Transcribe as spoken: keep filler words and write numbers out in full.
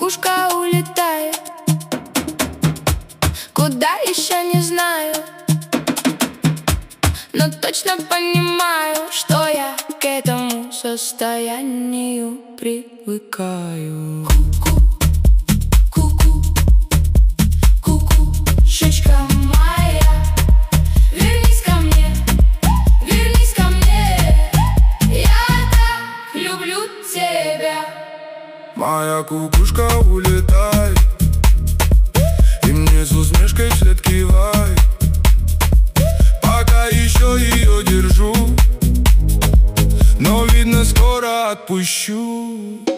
кукушка улетает, куда еще не знаю, но точно понимаю, что я к этому состоянию привыкаю. Ку-ку, ку-ку, кукушечка моя, вернись ко мне, вернись ко мне, я так люблю тебя. Моя кукушка улетает, и мне с усмешкой вслед кивай. Пока еще ее держу, но видно скоро отпущу.